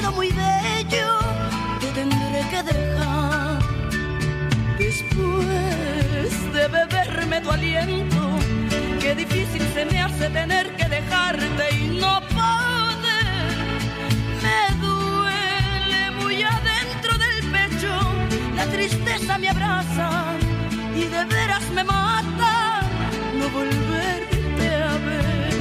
sido muy bello, te tendré que dejar. Después de beberme tu aliento, qué difícil se me hace tener que dejarte y no poder. Me duele muy adentro del pecho, la tristeza me abraza y de veras me mata no volverte a ver.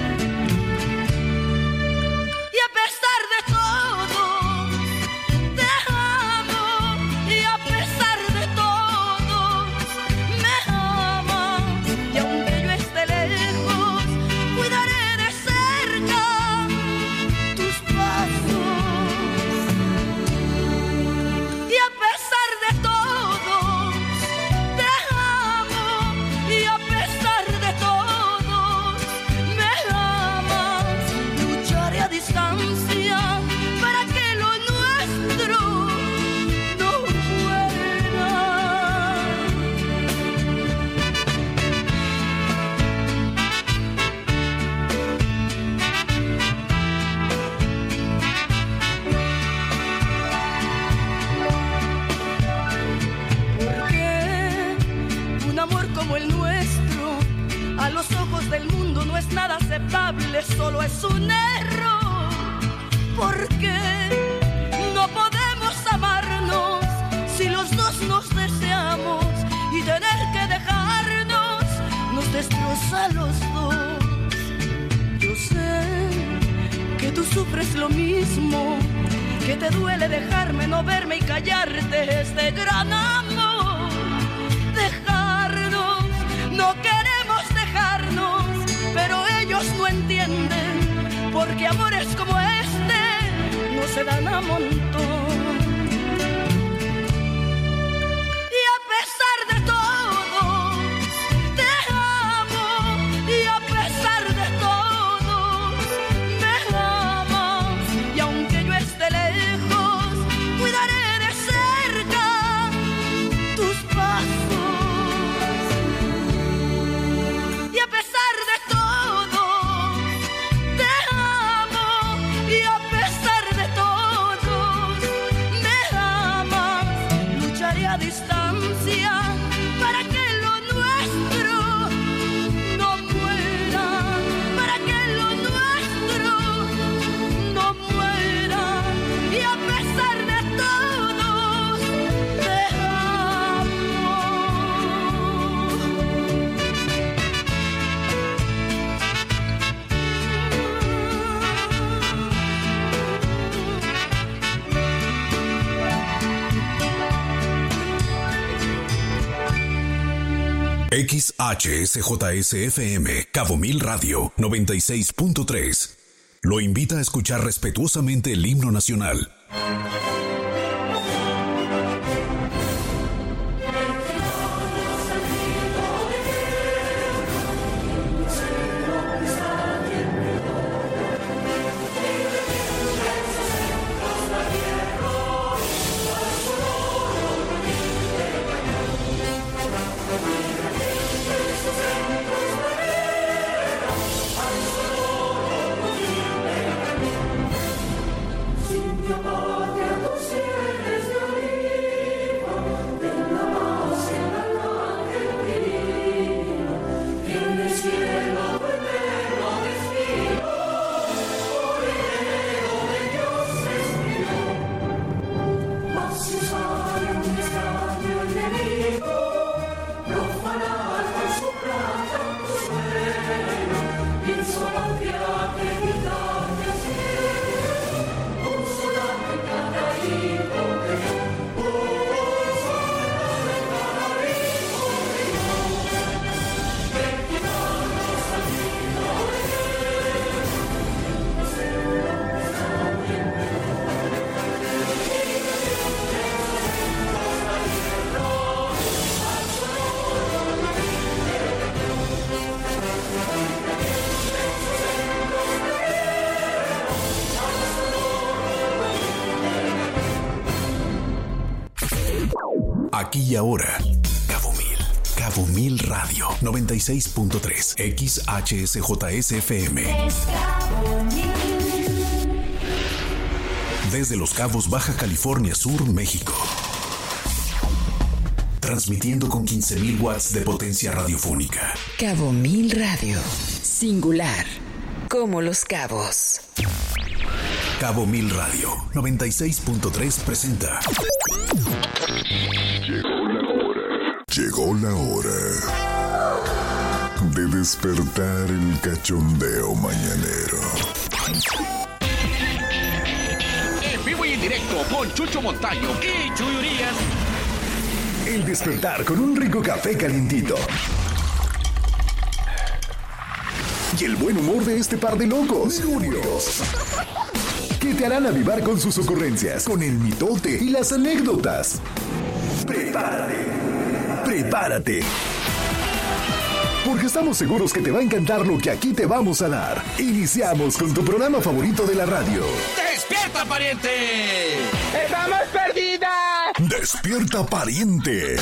Y a pesar de todo, te amo, y a pesar de todo, me amas. Y aunque yo esté lejos, cuidaré de cerca tus pasos. Y a pesar de todo, te amo, y a pesar de todo, me amas. Lucharé a distancia para que lo nuestro no muera. Porque un amor como el nuestro a los ojos del mundo no es nada aceptable, solo es un error. Porque no podemos amarnos si los dos nos deseamos, y tener que dejarnos nos destroza a los dos. Yo sé que tú sufres lo mismo, que te duele dejarme, no verme y callarte este gran amor. Dejarnos, no queremos dejarnos, pero ellos no entienden, porque amores como este no se dan a montón. Y a pesar de todo, te amo, y a pesar de todo, me amas. Y aunque yo esté lejos, cuidaré de cerca tus pasos. Y a pesar de todo, te amo, y a pesar de todo, me amas. Lucharé a distancia para que lo nuestro no muera, para que lo nuestro no muera. Y a pesar de todo, te amo. XHSJS-FM, Cabo Mil Radio, 96.3. Lo invita a escuchar respetuosamente el himno nacional. Aquí y ahora, Cabo Mil Radio, 96.3, XHSJS-FM. desde Los Cabos, Baja California Sur, México. Transmitiendo con 15,000 watts de potencia radiofónica. Cabo Mil Radio. Singular. Como Los Cabos. Cabo Mil Radio 96.3 presenta. Llegó la hora de despertar el cachondeo mañanero. En vivo y en directo con Chucho Montaño y Chuy Urias. El despertar con un rico café calientito. Y el buen humor de este par de locos, Juniors, que te harán avivar con sus ocurrencias, con el mitote y las anécdotas. Prepárate. Porque estamos seguros que te va a encantar lo que aquí te vamos a dar. Iniciamos con tu programa favorito de la radio. ¡Despierta, pariente! ¡Estamos perdidas! ¡Despierta, pariente!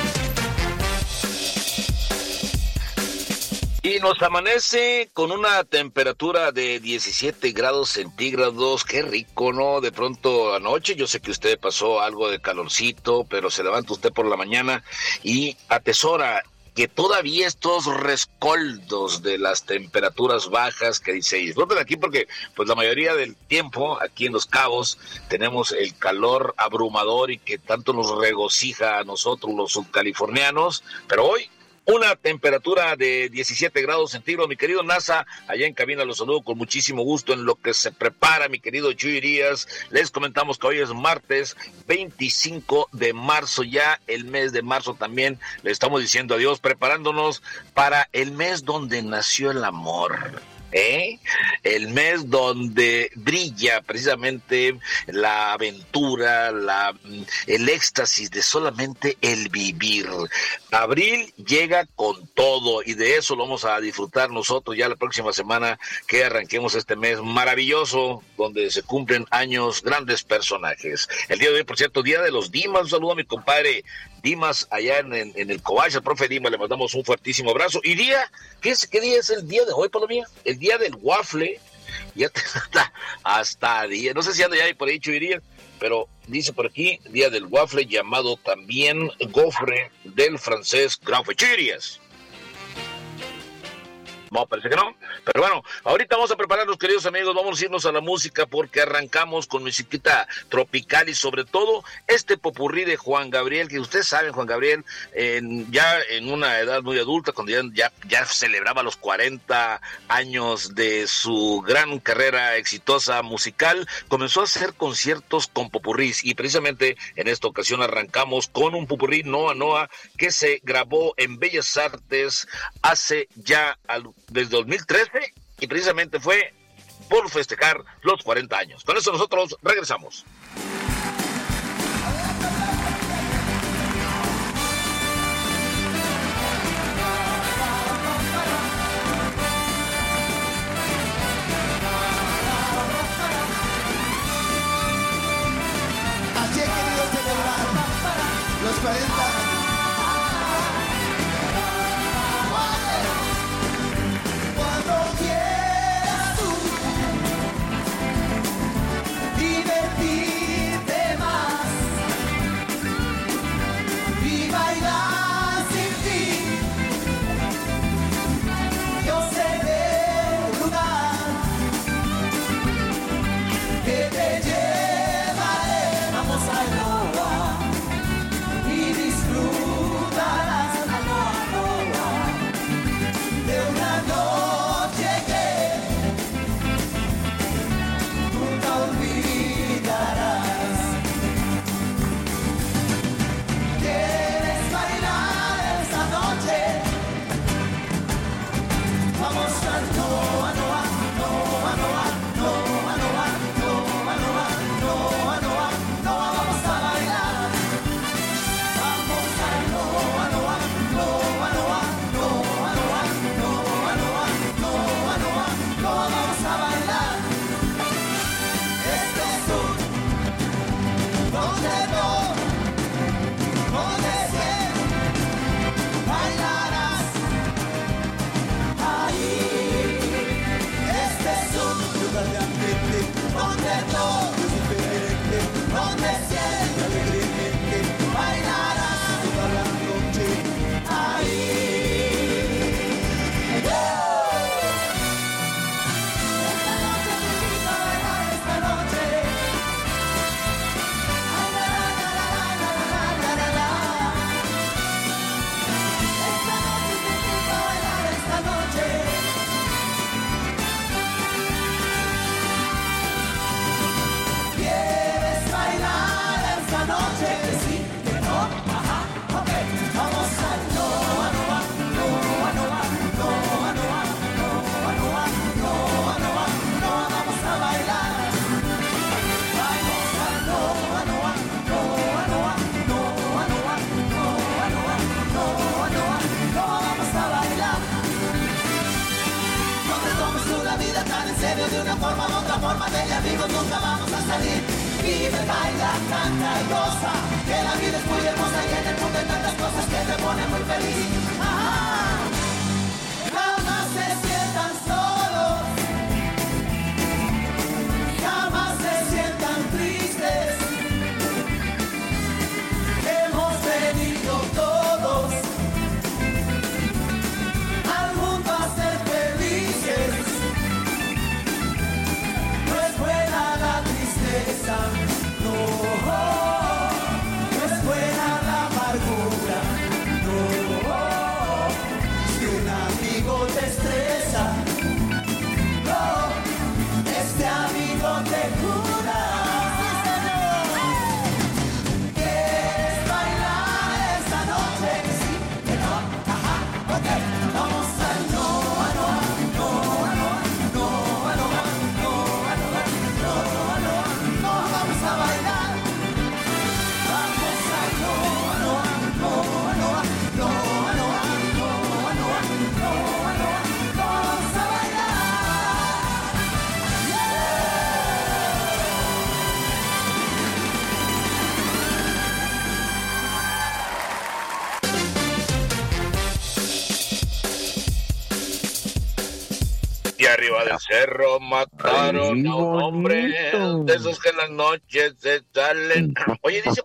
Y nos amanece con una temperatura de 17 grados centígrados. Qué rico, ¿no? De pronto anoche, yo sé que usted pasó algo de calorcito, pero se levanta usted por la mañana y atesora que todavía estos rescoldos de las temperaturas bajas que dice, disfruten aquí porque pues la mayoría del tiempo aquí en Los Cabos tenemos el calor abrumador y que tanto nos regocija a nosotros los subcalifornianos, pero hoy una temperatura de 17 grados centígrados, mi querido NASA, allá en cabina los saludo con muchísimo gusto en lo que se prepara, mi querido Chuy Urias. Les comentamos que hoy es martes 25 de marzo, ya el mes de marzo también le estamos diciendo adiós, preparándonos para el mes donde nació el amor. El mes donde brilla precisamente la aventura, el éxtasis de solamente el vivir. Abril llega con todo y de eso lo vamos a disfrutar nosotros ya la próxima semana que arranquemos este mes maravilloso donde se cumplen años grandes personajes. El día de hoy, por cierto, día de los Dimas. Un saludo a mi compadre Dimas allá en el Cobach, al profe Dimas, le mandamos un fuertísimo abrazo. Y día, ¿qué día es el día de hoy, Palomía? El día del waffle, ya hasta día, no sé si anda ya por ahí Chuiría, pero dice por aquí, día del waffle, llamado también gofre del francés Graufe. Chuirías. No, parece que no, pero bueno, ahorita vamos a prepararnos, queridos amigos, vamos a irnos a la música porque arrancamos con musiquita tropical y sobre todo este popurrí de Juan Gabriel, que ustedes saben, Juan Gabriel, ya en una edad muy adulta, cuando ya celebraba los 40 años de su gran carrera exitosa musical, comenzó a hacer conciertos con popurrís y precisamente en esta ocasión arrancamos con un popurrí Noa Noa que se grabó en Bellas Artes hace ya desde 2013 y precisamente fue por festejar los 40 años. Con eso nosotros regresamos. Así he querido celebrar los 40. Divertir medio de una forma u otra forma, de amigos nunca vamos a salir. Vive, baila, canta y goza, que la vida es muy hermosa y en el mundo hay tantas cosas que te ponen muy feliz. ¡Ajá! Jamás se sientan solos, jamás se sientan tristes. Hemos venido todos al mundo a ser felices. No es buena la tristeza, no es buena la amargura, no. Si un amigo te estresa, no, este amigo te cura. ¿Quieres bailar esta noche? Sí, que no, ajá, ok. Vamos al Noa, Noa, Noa, Noa, Noa, Noa, Noa, Noa, Noa, Noa, Noa, vamos a bailar. Vamos al Noa, Noa, Noa, Noa, Noa, Noa, Noa, Noa, Noa, Noa, vamos a bailar. Y arriba del cerro mataron a un hombre de esos que en las noches se salen. Oye, dice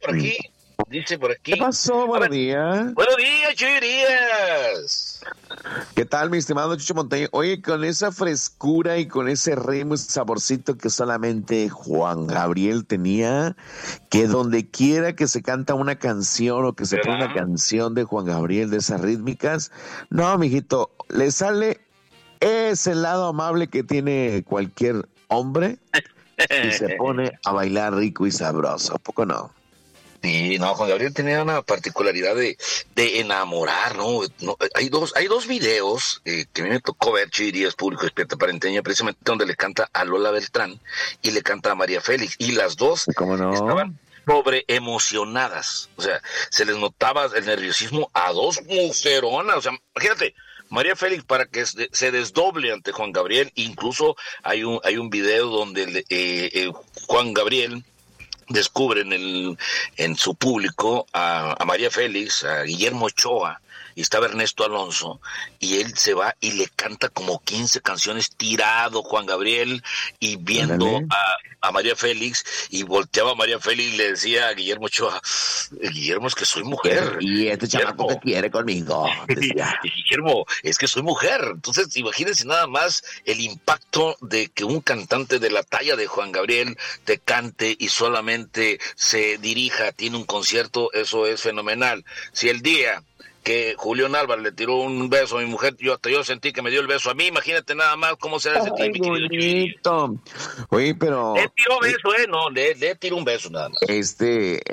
por aquí. ¿Qué pasó? Buenos días. Buenos días, Chuirías. ¿Qué tal, mi estimado Chucho Montaño? Oye, con esa frescura y con ese ritmo y saborcito que solamente Juan Gabriel tenía, que donde quiera que se canta una canción o que se pone una canción de Juan Gabriel de esas rítmicas, no, mijito, le sale ese lado amable que tiene cualquier hombre y se pone a bailar rico y sabroso, ¿a poco no? Sí, no, Juan Gabriel tenía una particularidad de enamorar, ¿no? Hay dos videos que a mí me tocó ver, Chuirías, Público Despierta Parenteña, precisamente donde le canta a Lola Beltrán y le canta a María Félix, y las dos estaban sobre emocionadas, o sea, se les notaba el nerviosismo a dos mujeronas, o sea, imagínate, María Félix para que se desdoble ante Juan Gabriel. Incluso hay un video donde Juan Gabriel descubre en su público a María Félix, a Guillermo Ochoa, y estaba Ernesto Alonso, y él se va y le canta como 15 canciones tirado Juan Gabriel, y viendo a María Félix, y volteaba a María Félix y le decía a Guillermo Ochoa, Guillermo, es que soy mujer. Y este chamaco que quiere conmigo. Guillermo, es que soy mujer. Entonces, imagínense nada más el impacto de que un cantante de la talla de Juan Gabriel te cante y solamente se dirija, tiene un concierto, eso es fenomenal. Si el día que Julián Álvarez le tiró un beso a mi mujer, yo sentí que me dio el beso a mí, imagínate nada más cómo será ese tipo. Bonito. Oye, pero le tiró beso, no, le tiró un beso nada más. Este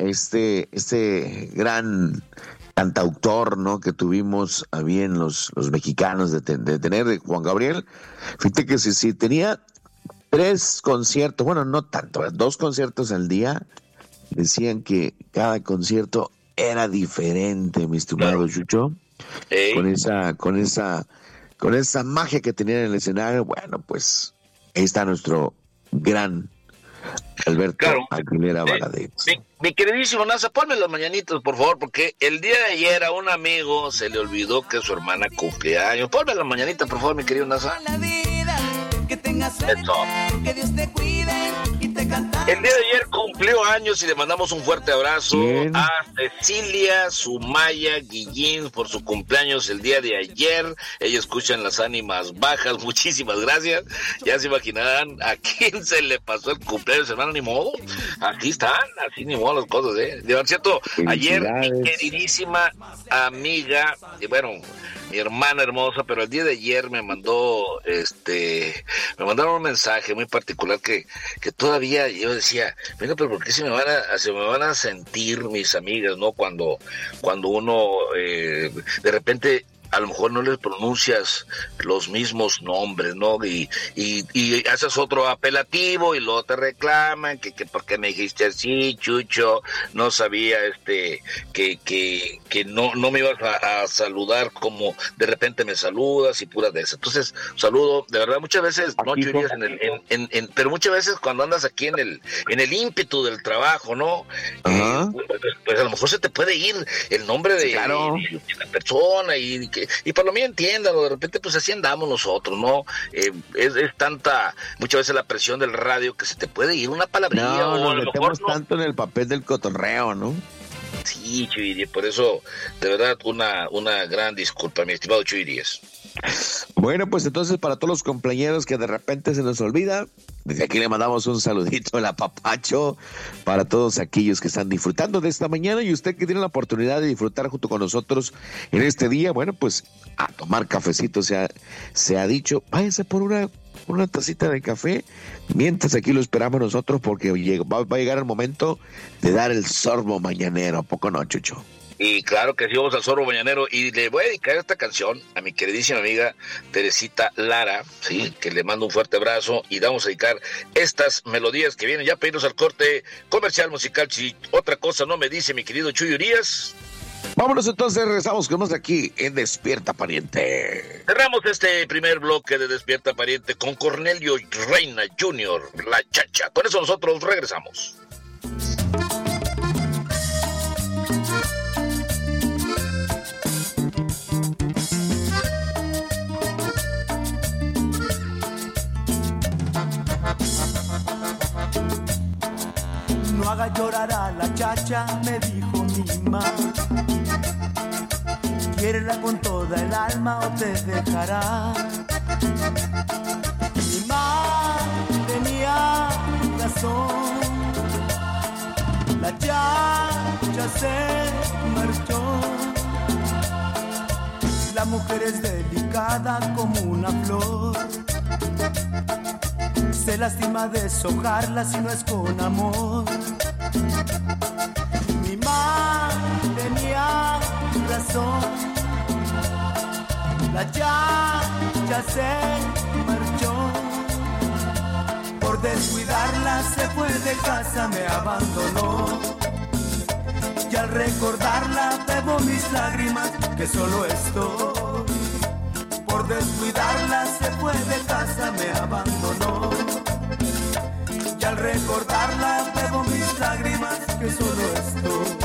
gran cantautor, ¿no?, que tuvimos a bien los mexicanos de tener, de Juan Gabriel, fíjate que si tenía 3 conciertos, bueno, no tanto, 2 conciertos al día, decían que cada concierto era diferente, mi estimado Chucho, con esa magia que tenía en el escenario. Bueno, pues ahí está nuestro gran Alberto Aguilera Valadez. Mi queridísimo Nasa, ponme los mañanitos, por favor, porque el día de ayer a un amigo se le olvidó que su hermana cumplía años. Ponme las mañanitas, por favor, mi querido Nasa. Que tengas suerte, que Dios te cuide y te canta. El día de ayer cumplió años y le mandamos un fuerte abrazo a Cecilia Sumaya Guillín por su cumpleaños el día de ayer. Ella escucha en Las Ánimas Bajas. Muchísimas gracias. Ya se imaginarán a quién se le pasó el cumpleaños, hermano, ni modo. Aquí están, así ni modo las cosas, De cierto, ayer mi queridísima amiga, y bueno, mi hermana hermosa, pero el día de ayer me mandó me mandaron un mensaje muy particular que todavía yo decía, venga, pero ¿por qué se me van a sentir mis amigas, no? Cuando uno de repente a lo mejor no les pronuncias los mismos nombres, ¿no? Y haces otro apelativo y luego te reclaman que por qué me dijiste así, Chucho, no sabía que no me ibas a saludar como de repente me saludas y puras de esas. Entonces, saludo, de verdad, muchas veces, no Chuyurías, pero muchas veces cuando andas aquí en el ímpetu del trabajo, ¿no? Pues a lo mejor se te puede ir el nombre de la persona y por lo menos entiéndalo, de repente pues así andamos nosotros, ¿no? Es tanta, muchas veces la presión del radio que se te puede ir una palabrilla. No, nos metemos tanto en el papel del cotorreo, ¿no? Sí, Chuyurías, por eso, de verdad, una gran disculpa, mi estimado Chuyurías. Bueno, pues entonces para todos los compañeros que de repente se nos olvida, desde aquí le mandamos un saludito al apapacho para todos aquellos que están disfrutando de esta mañana, y usted que tiene la oportunidad de disfrutar junto con nosotros en este día, bueno, pues a tomar cafecito se ha dicho, váyase por una tacita de café, mientras aquí lo esperamos nosotros, porque va a llegar el momento de dar el sorbo mañanero, ¿a poco no, Chucho? Y claro que sí, vamos al sorbo mañanero, y le voy a dedicar esta canción a mi queridísima amiga Teresita Lara, sí, que le mando un fuerte abrazo, y vamos a dedicar estas melodías que vienen ya para irnos al corte comercial musical. Si otra cosa no me dice mi querido Chuyurías. Vámonos entonces, regresamos con más aquí en Despierta Pariente. Cerramos este primer bloque de Despierta Pariente con Cornelio Reina Jr., La Chacha. Con eso nosotros regresamos. No haga llorar a la chacha, me dijo mi mamá. Quiérela con toda el alma o te dejará. Mi mamá tenía razón. La chacha se marchó. La mujer es delicada como una flor. Se lastima deshojarla si no es con amor. Mi mamá tenía razón. La chacha se marchó. Por descuidarla se fue de casa, me abandonó. Y al recordarla bebo mis lágrimas, que solo estoy. Por descuidarla se fue de casa, me abandonó. Y al recordarla bebo mis lágrimas, que solo estoy.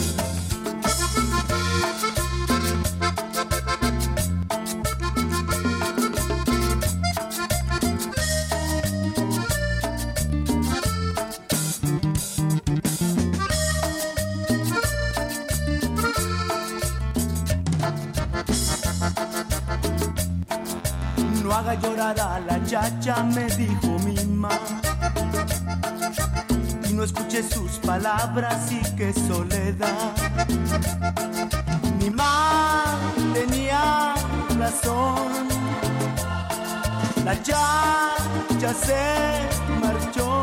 No haga llorar a la chacha, me dijo mi mamá. Y no escuché sus palabras y qué soledad. Mi mamá tenía razón. La chacha se marchó.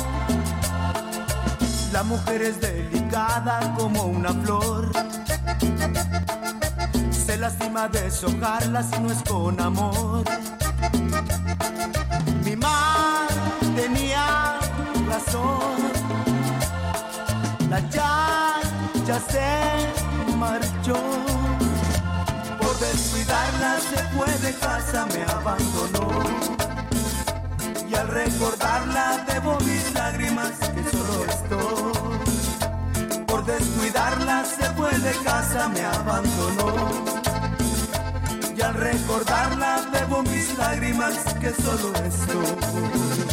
La mujer es delicada como una flor. Se lastima deshojarla si no es con amor. Mi mamá tenía razón. La chacha se marchó. Por descuidarla se fue de casa, me abandonó. Y al recordarla debo mis lágrimas, que solo estoy. Por descuidarla se fue de casa, me abandonó. Y al recordarla bebo mis lágrimas, que solo estoy.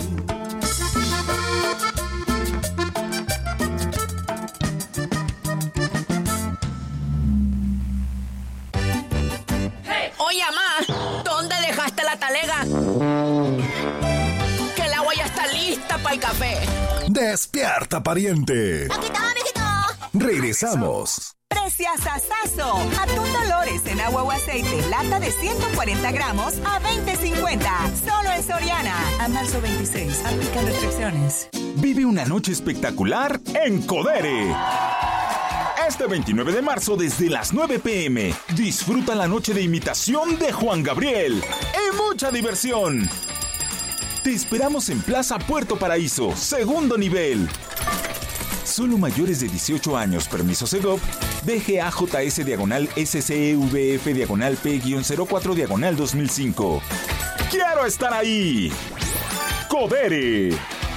Oye, mamá, ¿dónde dejaste la talega? Que el agua ya está lista para el café. Despierta, pariente. Aquí estamos, mijito. Regresamos. Preciasasazo. Atún Dolores en agua o aceite, lata de 140 gramos a $20.50. Solo en Soriana. A marzo 26. Aplican restricciones. Vive una noche espectacular en Codere. Este 29 de marzo desde las 9 p.m. disfruta la noche de imitación de Juan Gabriel y mucha diversión. Te esperamos en Plaza Puerto Paraíso, segundo nivel. Solo mayores de 18 años, permiso Segov, DGAJS /SCEVF /P-04 /2005. ¡Quiero estar ahí! ¡Codere!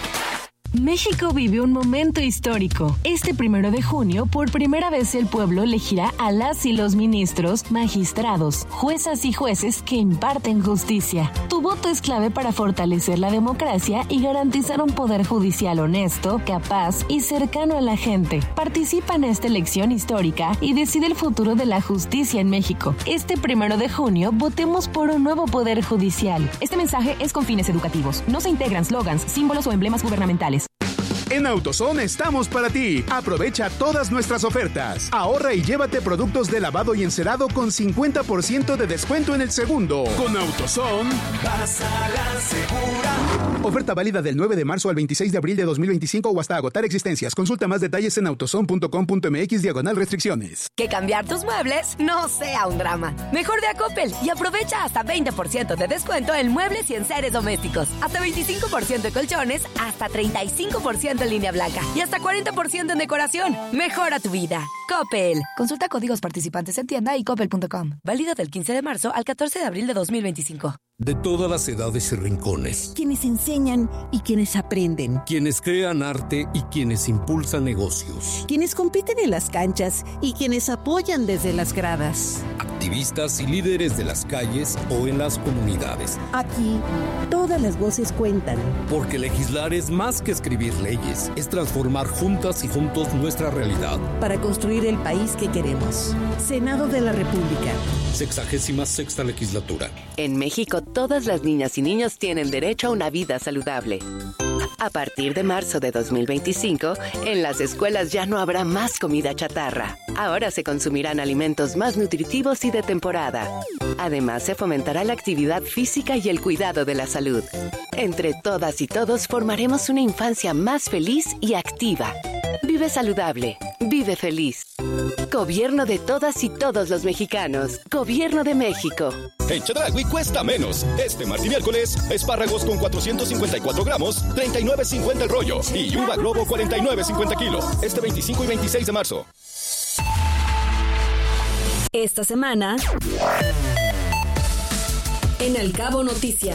México vive un momento histórico. Este 1 de junio, por primera vez el pueblo elegirá a las y los ministros, magistrados, juezas y jueces que imparten justicia. Tu voto es clave para fortalecer la democracia y garantizar un poder judicial honesto, capaz y cercano a la gente. Participa en esta elección histórica y decide el futuro de la justicia en México. Este 1 de junio, votemos por un nuevo poder judicial. Este mensaje es con fines educativos. No se integran slogans, símbolos o emblemas gubernamentales. En AutoZone estamos para ti. Aprovecha todas nuestras ofertas. Ahorra y llévate productos de lavado y encerado con 50% de descuento en el segundo. Con AutoZone, vas a la segura. Oferta válida del 9 de marzo al 26 de abril de 2025 o hasta agotar existencias. Consulta más detalles en autozone.com.mx/restricciones. Que cambiar tus muebles no sea un drama. Mejor ve a Coppel y aprovecha hasta 20% de descuento en muebles y enseres domésticos. Hasta 25% en colchones, hasta 35% en línea blanca y hasta 40% en decoración. Mejora tu vida. Coppel. Consulta códigos participantes en tienda y coppel.com. Válido del 15 de marzo al 14 de abril de 2025. De todas las edades y rincones. Quienes enseñan y quienes aprenden. Quienes crean arte y quienes impulsan negocios. Quienes compiten en las canchas y quienes apoyan desde las gradas. Activistas y líderes de las calles o en las comunidades. Aquí, todas las voces cuentan. Porque legislar es más que escribir leyes, es transformar juntas y juntos nuestra realidad. Para construir el país que queremos. Senado de la República. 66ª legislatura. En México, todas las niñas y niños tienen derecho a una vida saludable. A partir de marzo de 2025, en las escuelas ya no habrá más comida chatarra. Ahora se consumirán alimentos más nutritivos y de temporada. Además, se fomentará la actividad física y el cuidado de la salud. Entre todas y todos formaremos una infancia más feliz y activa. Vive saludable. Vive feliz. Gobierno de todas y todos los mexicanos. Gobierno de México. En Chedraui cuesta menos. Este martes y miércoles, espárragos con 454 gramos, 39.50 el rollo. Y uva globo, 49.50 kilos. Este 25 y 26 de marzo. Esta semana, en Al Cabo Noticias.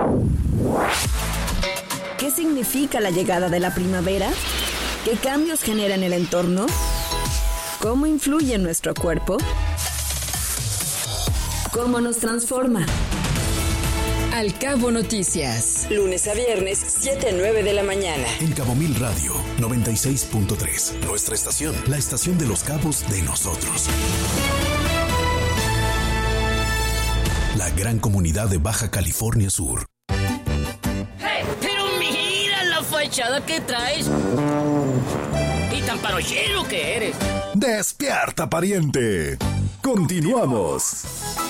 ¿Qué significa la llegada de la primavera? ¿Qué cambios genera en el entorno? ¿Cómo influye en nuestro cuerpo? ¿Cómo nos transforma? Al Cabo Noticias. Lunes a viernes, 7 a 9 de la mañana. En Cabo Mil Radio 96.3. Nuestra estación, la estación de los cabos de nosotros. La gran comunidad de Baja California Sur. ¡Hey! Pero mira la fachada que traes. Y tan parochero que eres. ¡Despierta, pariente! Continuamos.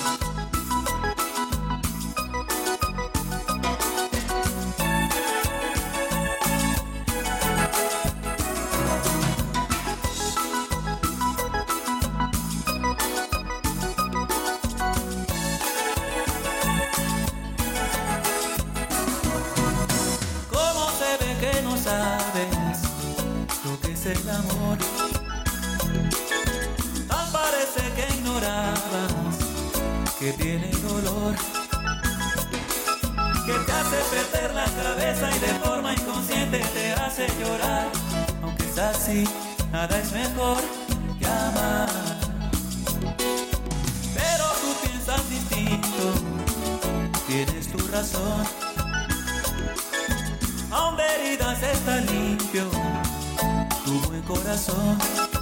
El amor, tal parece que ignorabas que tiene dolor, que te hace perder la cabeza y de forma inconsciente te hace llorar. Aunque es así, nada es mejor que amar. Pero tú piensas distinto, tienes tu razón. Aún de heridas está limpio tu buen corazón.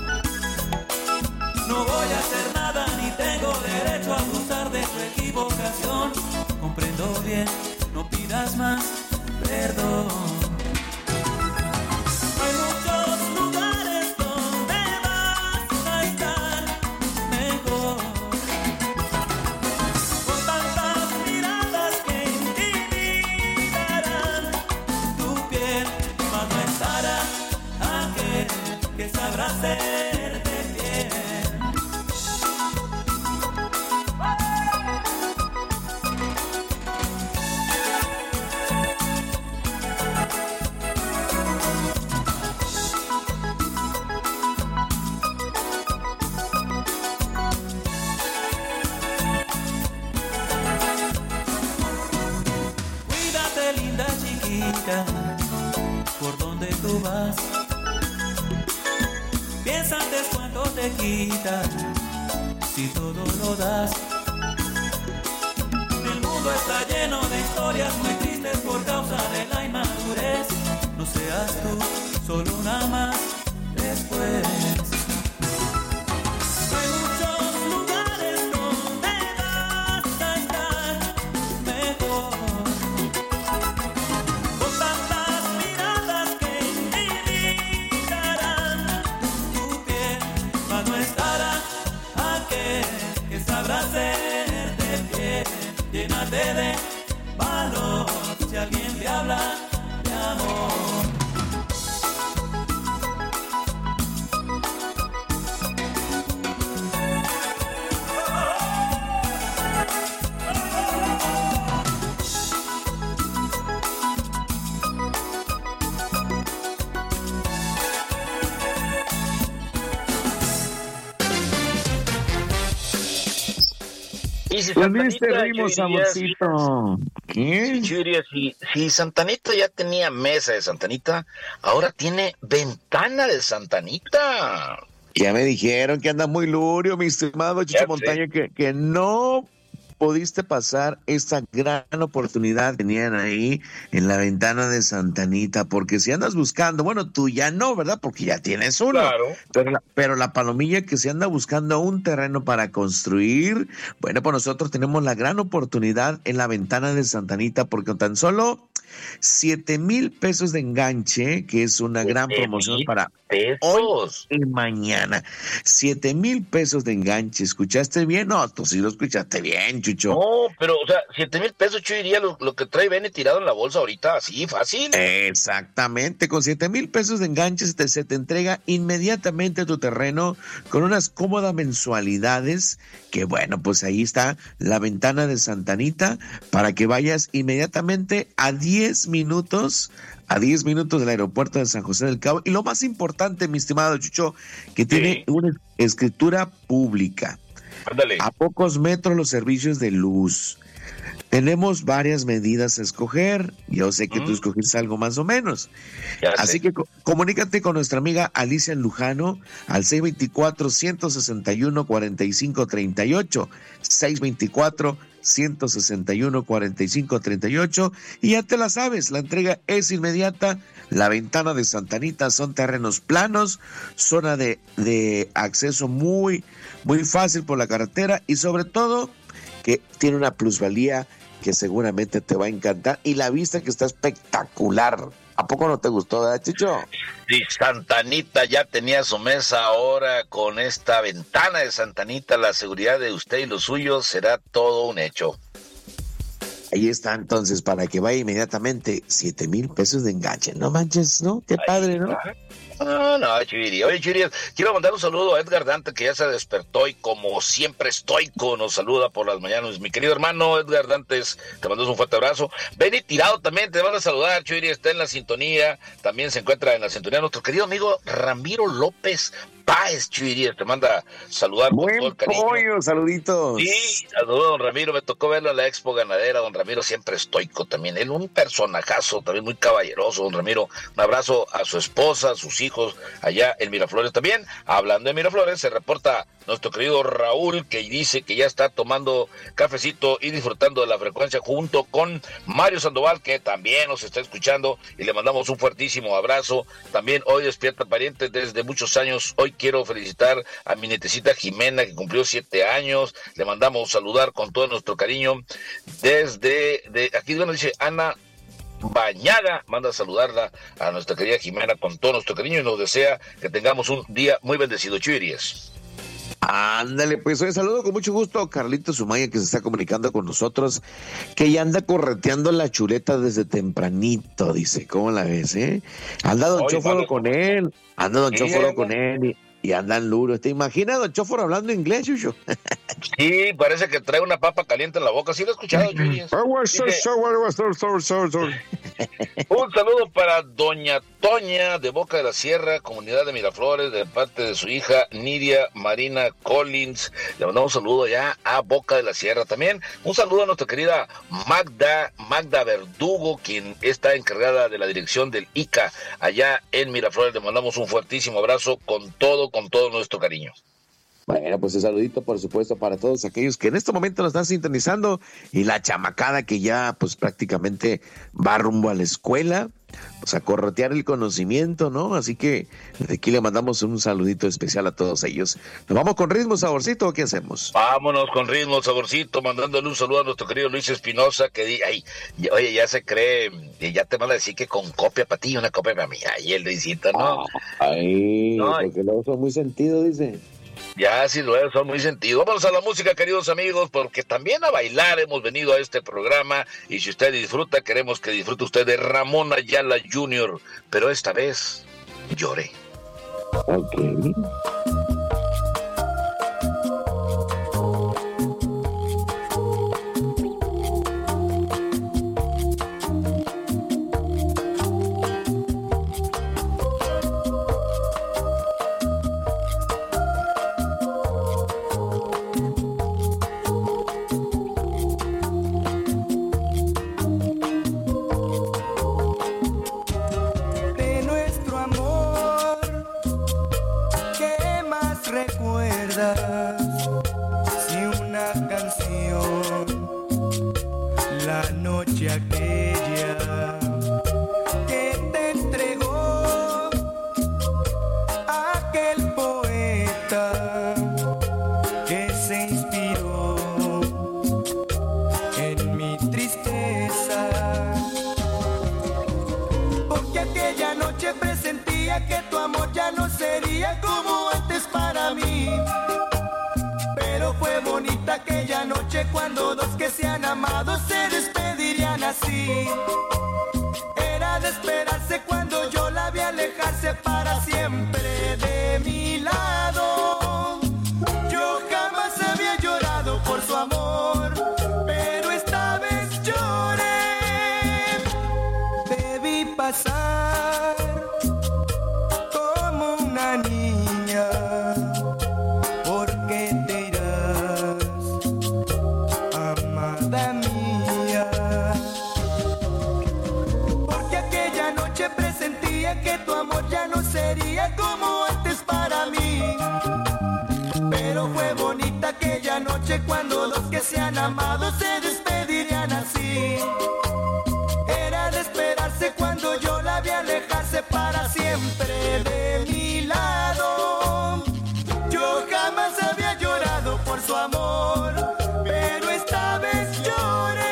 No voy a hacer nada ni tengo derecho a abusar de tu equivocación. Comprendo bien, no pidas más perdón. Hay muchos lugares donde vas a estar mejor, con tantas miradas que intimidarán tu piel, mas no estará que sabrá hacerte bien. se quita si todo lo das. El mundo está lleno de historias muy tristes por causa de la inmadurez. No seas tú solo una más después. Hay muchos lugares donde vas a estar mejor, con tantas miradas que imitarán tu piel. Mas no estará aquel que sabrá hacerte fiel. Llénate de valor si alguien te habla de amor. Y si Con este Santanita, ritmo yo diría, saborcito. ¿Qué? yo diría, si Santanita ya tenía mesa de Santanita, ahora tiene ventana de Santanita. Ya me dijeron que anda muy lurio, mi estimado Chucho Montaño, que no pudiste pasar esta gran oportunidad que tenían ahí en la ventana de Santanita, porque si andas buscando, bueno, tú ya no, ¿verdad? Porque ya tienes uno. Claro. Pero la palomilla que se anda buscando un terreno para construir, bueno, pues nosotros tenemos la gran oportunidad en la ventana de Santanita, porque tan solo 7,000 pesos de enganche, que es una gran promoción para hoy y mañana. 7,000 pesos de enganche. ¿Escuchaste bien? No, tú sí lo escuchaste bien, Chucho. No, pero, o sea, 7,000 pesos, yo diría lo que trae Bene tirado en la bolsa ahorita, así, fácil. Exactamente, con 7,000 pesos de enganche se te entrega inmediatamente tu terreno con unas cómodas mensualidades, que bueno, pues ahí está la ventana de Santanita para que vayas inmediatamente a 10 minutos del aeropuerto de San José del Cabo. Y lo más importante, mi estimado Chucho, que tiene una escritura pública. Ándale. A pocos metros los servicios de luz. Tenemos varias medidas a escoger. Yo sé que tú escogiste algo más o menos. Así que comunícate con nuestra amiga Alicia Lujano al 624-161-4538. 624-161-4538. Y ya te la sabes, la entrega es inmediata. La ventana de Santanita son terrenos planos, zona de acceso muy, muy fácil por la carretera y sobre todo que tiene una plusvalía que seguramente te va a encantar y la vista que está espectacular. ¿A poco no te gustó, verdad, Chicho? Sí, Santanita ya tenía su mesa, ahora con esta ventana de Santanita la seguridad de usted y los suyos será todo un hecho. Ahí está entonces, para que vaya inmediatamente, 7,000 pesos de enganche. No manches, ¿no? Qué padre, ¿no? No, Chiviri. Oye, Chiviri, quiero mandar un saludo a Edgar Dante, que ya se despertó y como siempre estoico nos saluda por las mañanas. Mi querido hermano Edgar Dantes, te mando un fuerte abrazo. Benny Tirado también te van a saludar, Chiviri, está en la sintonía, también se encuentra en la sintonía nuestro querido amigo Ramiro López Páez, Chiviri, te manda saludar con todo el cariño. Pollo, saluditos. Sí, saludos, don Ramiro, me tocó verlo en la Expo Ganadera, don Ramiro siempre estoico también, él un personajazo, también muy caballeroso, don Ramiro. Un abrazo a su esposa, a sus hijos allá en Miraflores también. Hablando de Miraflores, se reporta nuestro querido Raúl, que dice que ya está tomando cafecito y disfrutando de la frecuencia junto con Mario Sandoval, que también nos está escuchando y le mandamos un fuertísimo abrazo. También hoy despierta pariente desde muchos años. Hoy quiero felicitar a mi nietecita Jimena, que cumplió 7 años. Le mandamos saludar con todo nuestro cariño desde aquí, bueno, dice Ana Bañaga, manda a saludarla a nuestra querida Jimena con todo nuestro cariño y nos desea que tengamos un día muy bendecido. Chivirías. Ándale, pues hoy saludo con mucho gusto a Carlito Sumaya, que se está comunicando con nosotros, que ya anda correteando la chuleta desde tempranito, dice. ¿Cómo la ves, Anda Don Chóforo con él, y andan luros. ¿Te imaginas Don Chóforo hablando inglés, Chucho? Sí, parece que trae una papa caliente en la boca. ¿Sí lo he escuchado, Chuyes? Un saludo para doña Toña de Boca de la Sierra, comunidad de Miraflores, de parte de su hija Nidia Marina Collins. Le mandamos un saludo ya a Boca de la Sierra también. Un saludo a nuestra querida Magda Verdugo, quien está encargada de la dirección del ICA allá en Miraflores. Le mandamos un fuertísimo abrazo con todo nuestro cariño. Bueno, pues un saludito, por supuesto, para todos aquellos que en este momento nos están sintonizando y la chamacada que ya, pues prácticamente va rumbo a la escuela, pues a corretear el conocimiento, ¿no? Así que desde aquí le mandamos un saludito especial a todos ellos. ¿Nos vamos con ritmo, saborcito, o qué hacemos? Vámonos con ritmo, saborcito, mandándole un saludo a nuestro querido Luis Espinosa, que oye, ya se cree, ya te van a decir que con copia para ti y una copia para mí. Ahí el Luisito, ¿no? Ay, no, porque luego son muy sentidos, dice. Ya, sí, luego son muy sentidos. Vamos a la música, queridos amigos, porque también a bailar hemos venido a este programa, y si usted disfruta, queremos que disfrute usted de Ramón Ayala Jr., pero esta vez lloré. Ok. Que tu amor ya no sería como antes para mí, pero fue bonita aquella noche cuando dos que se han amado se despedirían así. Era de esperarse cuando yo la vi alejarse para siempre de mi lado. Yo jamás había llorado por su amor, pero esta vez lloré. Debí pasar niña, porque te irás, amada mía, porque aquella noche presentía que tu amor ya no sería como antes para mí, pero fue bonita aquella noche cuando dos que se han amado se despedirían así. Era de esperarse cuando yo la vi alejarse para siempre de mi lado. Yo jamás había llorado por su amor, pero esta vez lloré.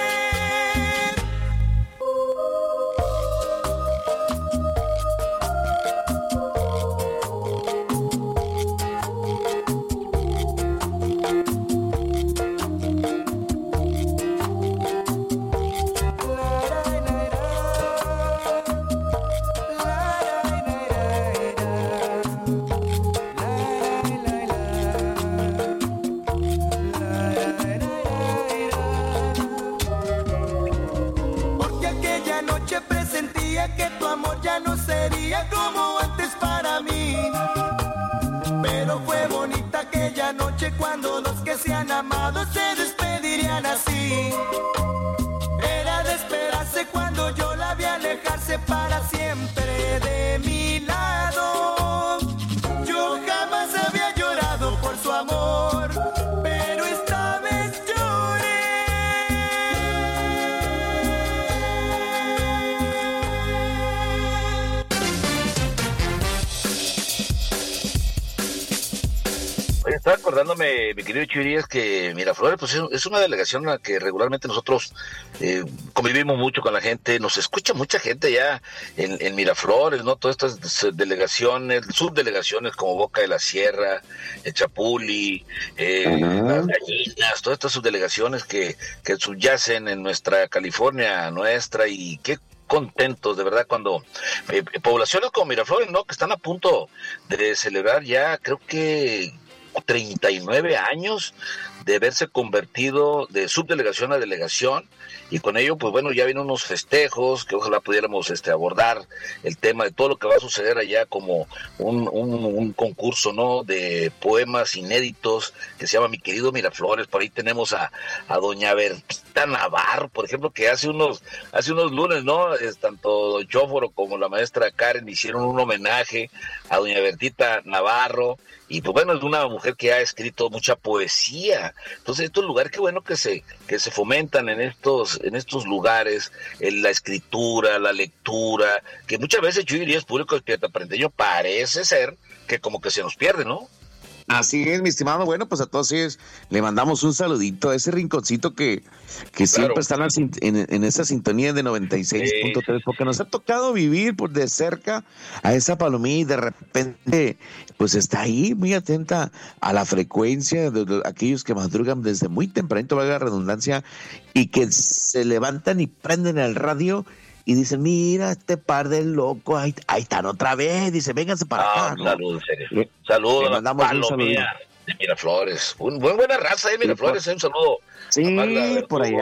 Que tu amor ya no sería como antes para mí, pero fue bonita aquella noche cuando los que se han amado se despedirían así. Era de esperarse cuando yo la vi alejarse para siempre de mi lado. Yo jamás había llorado por su amor, pero esta vez lloré. Estaba acordándome, mi querido Churías, que Miraflores pues es una delegación a la que regularmente nosotros convivimos mucho con la gente, nos escucha mucha gente ya en Miraflores, ¿no? Todas estas delegaciones, subdelegaciones como Boca de la Sierra, el Chapuli, las Gallinas, todas estas subdelegaciones que subyacen en nuestra California nuestra, y qué contentos de verdad cuando poblaciones como Miraflores, ¿no? Que están a punto de celebrar ya, creo que 39 años de haberse convertido de subdelegación a delegación, y con ello pues bueno, ya vienen unos festejos que ojalá pudiéramos abordar el tema de todo lo que va a suceder allá, como un concurso, ¿no?, de poemas inéditos que se llama Mi Querido Miraflores. Por ahí tenemos a doña Bertita Navarro, por ejemplo, que hace unos lunes, ¿no?, tanto Don Chóforo como la maestra Karen hicieron un homenaje a doña Bertita Navarro, y pues bueno, es una mujer que ha escrito mucha poesía. Entonces estos lugares, qué bueno que se fomentan en estos lugares, en la escritura, la lectura, que muchas veces yo diría, es público aprendeño, parece ser que como que se nos pierde, ¿no? Así es, mi estimado. Bueno, pues a todos ellos le mandamos un saludito a ese rinconcito que siempre están en esa sintonía de 96.3, porque nos ha tocado vivir por de cerca a esa palomilla y de repente pues está ahí muy atenta a la frecuencia de aquellos que madrugan desde muy tempranito, valga la redundancia, y que se levantan y prenden el radio y dicen, mira, este par de locos, ahí están otra vez, dice, vénganse para acá, ¿no? Saludos, serio. Saludos a la palomilla de Miraflores. Buena raza de Miraflores, un saludo. Sí, por allá,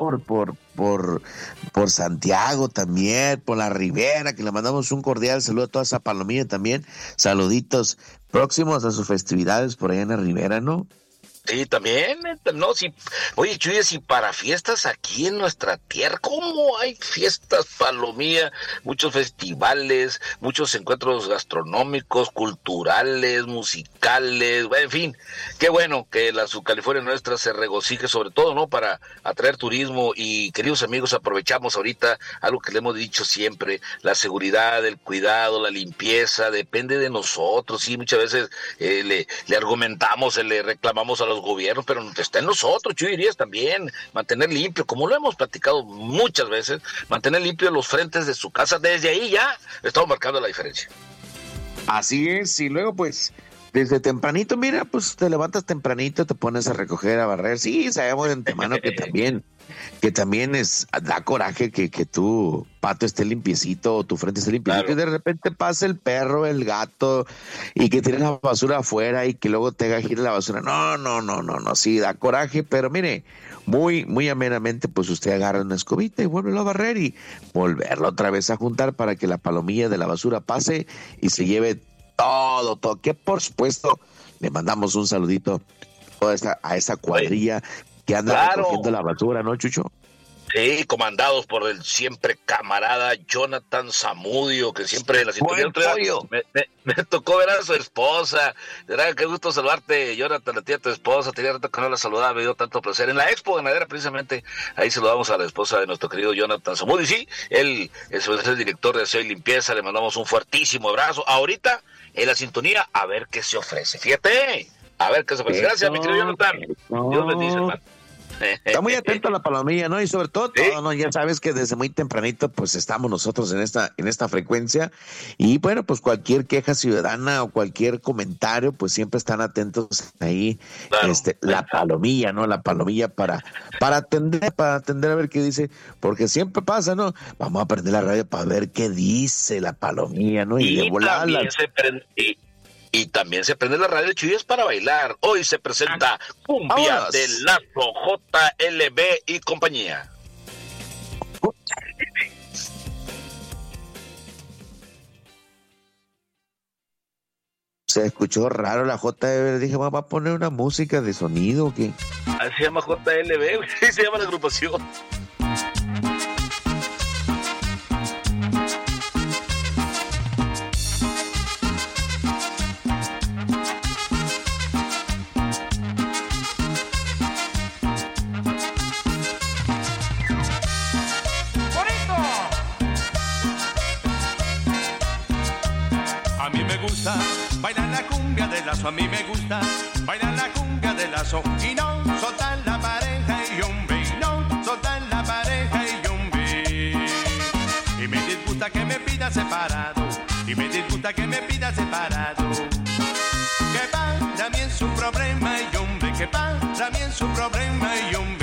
por Santiago también, por la Ribera, que le mandamos un cordial saludo a toda esa palomilla también. Saluditos próximos a sus festividades por allá en la Ribera, ¿no? Sí, también, no, sí. Oye, Chuy, si para fiestas aquí en nuestra tierra, ¿cómo hay fiestas, palomía? Muchos festivales, muchos encuentros gastronómicos, culturales, musicales, en fin. Qué bueno que la Subcalifornia nuestra se regocije, sobre todo, ¿no? Para atraer turismo y, queridos amigos, aprovechamos ahorita algo que le hemos dicho siempre, la seguridad, el cuidado, la limpieza, depende de nosotros, sí, muchas veces le argumentamos, le reclamamos a los gobiernos, pero está en nosotros, yo diría también, mantener limpio, como lo hemos platicado muchas veces, mantener limpio los frentes de su casa, desde ahí ya estamos marcando la diferencia. Así es, y luego pues, desde tempranito, mira, pues te levantas tempranito, te pones a recoger, a barrer, sí, sabemos de antemano que también da coraje que tu patio esté limpiecito o tu frente esté limpiecito, claro. Y de repente pasa el perro, el gato y que tiene la basura afuera y que luego te haga girar la basura. No, sí, da coraje, pero mire, muy, muy amenamente, pues usted agarra una escobita y vuélvelo a barrer y volverlo otra vez a juntar para que la palomilla de la basura pase y se lleve todo, que por supuesto le mandamos un saludito a esa cuadrilla que anda recogiendo la basura, ¿no, Chucho? Sí, comandados por el siempre camarada Jonathan Zamudio, que siempre en la sintonía me tocó ver a su esposa. De verdad, qué gusto saludarte, Jonathan, a ti, a tu esposa. Tenía rato que no la saludaba, me dio tanto placer. En la Expo Ganadera, precisamente, ahí saludamos a la esposa de nuestro querido Jonathan Zamudio. Y sí, él es el director de Aseo y Limpieza, le mandamos un fuertísimo abrazo. Ahorita, en la sintonía, a ver qué se ofrece. Fíjate, a ver qué se ofrece. Gracias, mi querido Jonathan. Dios bendice, hermano. Está muy atento a la palomilla, ¿no? Y sobre todo, ¿no? Ya sabes que desde muy tempranito, pues estamos nosotros en esta frecuencia. Y bueno, pues cualquier queja ciudadana o cualquier comentario, pues siempre están atentos ahí, claro. La palomilla, ¿no? La palomilla para atender a ver qué dice, porque siempre pasa, ¿no? Vamos a prender la radio para ver qué dice la palomilla, ¿no? Y de volada. Y también se prende la radio, Chuyes, para bailar. Hoy se presenta Cumbia de Lazo, JLB y compañía. Se escuchó raro la JLB. Dije, ¿va a poner una música de sonido o qué? Así se llama JLB, así se llama la agrupación. Bailar la cumbia de Lazo, a mí me gusta bailar la cumbia de Lazo y no soltar la pareja y hombre, y no soltar la pareja y hombre. Y me disgusta que me pida separado, y me disgusta que me pida separado. Que para mí es su problema y hombre, que para mí es su problema y hombre.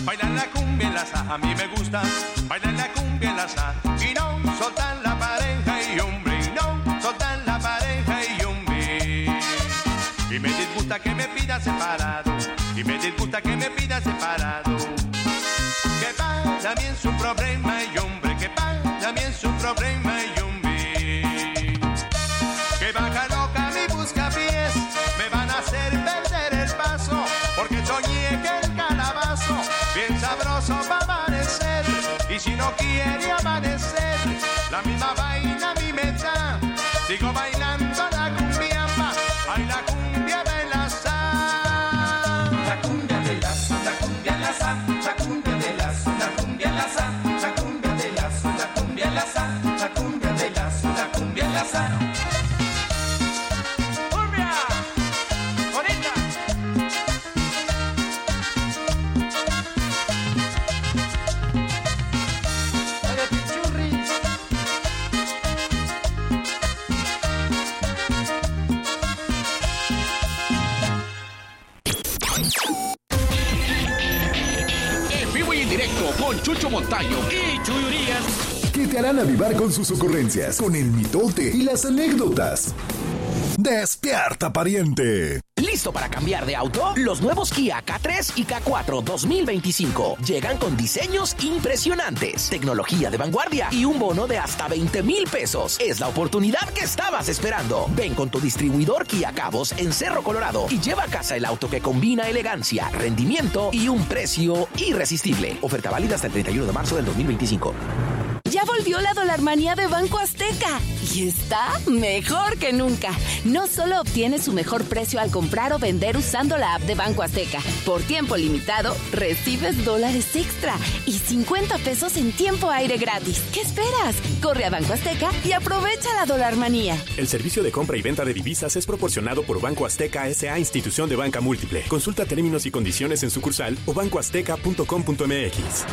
bailar la cumbia en la sa, a mí me gusta bailar la cumbia en la sa, y no soltar la pareja y hombre, y no soltar la pareja y hombre. Y me disgusta que me pida separado, y me disgusta que me pida separado. Que para mí es su problema y hombre, que para mí es su problema y hombre. Que baja loca mi buscapiés, me van a hacer perder el paso, porque soñé que el calabazo bien sabroso va a amanecer, y si no quiere amanecer, la misma vaina a mí me da, sigo bailando la cumbiamba, ay la cumbia de la sa, la cumbia de la sa, la cumbia de la sa, la cumbia de la sa, la cumbia de la sa, la cumbia de la sa, la cumbia de la sa, la cumbia de la sa, la cumbia de la sa. Con Chucho Montaño y Chuy Urias, que te harán avivar con sus ocurrencias, con el mitote y las anécdotas. ¡Despierta, pariente! ¿Listo para cambiar de auto? Los nuevos Kia K3 y K4 2025 llegan con diseños impresionantes, tecnología de vanguardia y un bono de hasta 20,000 pesos. Es la oportunidad que estabas esperando. Ven con tu distribuidor Kia Cabos en Cerro Colorado y lleva a casa el auto que combina elegancia, rendimiento y un precio irresistible. Oferta válida hasta el 31 de marzo del 2025. Ya volvió la Dolarmanía de Banco Azteca y está mejor que nunca. No solo obtienes su mejor precio al comprar o vender usando la app de Banco Azteca. Por tiempo limitado, recibes dólares extra y 50 pesos en tiempo aire gratis. ¿Qué esperas? Corre a Banco Azteca y aprovecha la Dolarmanía. El servicio de compra y venta de divisas es proporcionado por Banco Azteca S.A., institución de banca múltiple. Consulta términos y condiciones en sucursal o bancoazteca.com.mx.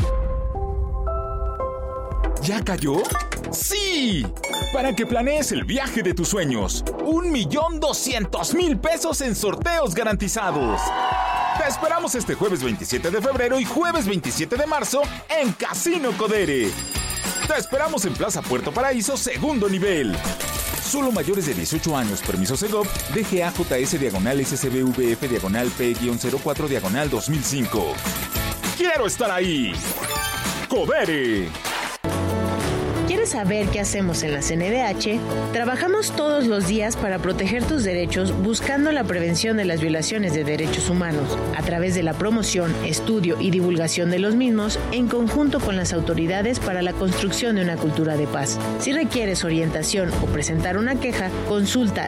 ¿Ya cayó? ¡Sí! Para que planees el viaje de tus sueños. 1,200,000 pesos en sorteos garantizados. Te esperamos este jueves 27 de febrero y jueves 27 de marzo en Casino Codere. Te esperamos en Plaza Puerto Paraíso, segundo nivel. Solo mayores de 18 años, permiso Segov, DGAJS /SCBVF /P-04 /2005. ¡Quiero estar ahí! ¡Codere! ¿Quieres saber qué hacemos en la CNDH? Trabajamos todos los días para proteger tus derechos buscando la prevención de las violaciones de derechos humanos a través de la promoción, estudio y divulgación de los mismos en conjunto con las autoridades para la construcción de una cultura de paz. Si requieres orientación o presentar una queja, consulta